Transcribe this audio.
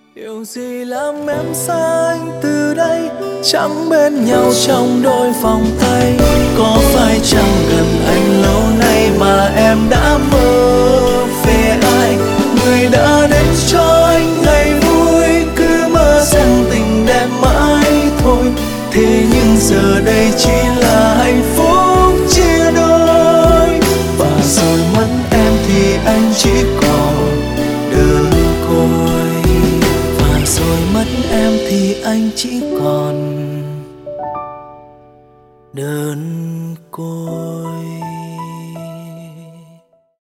Điều gì làm em xa anh từ đây, chẳng bên nhau trong đôi vòng tay. Có phải chẳng gần anh lâu nay mà em đã mơ về ai, người đã đến cho anh ngày vui, cứ mơ rằng tình đẹp mãi thôi. Thế nhưng giờ đây chỉ là hạnh phúc chia đôi, và rồi mất em thì anh chỉ còn đơn côi, và rồi mất em thì anh chỉ còn đơn côi.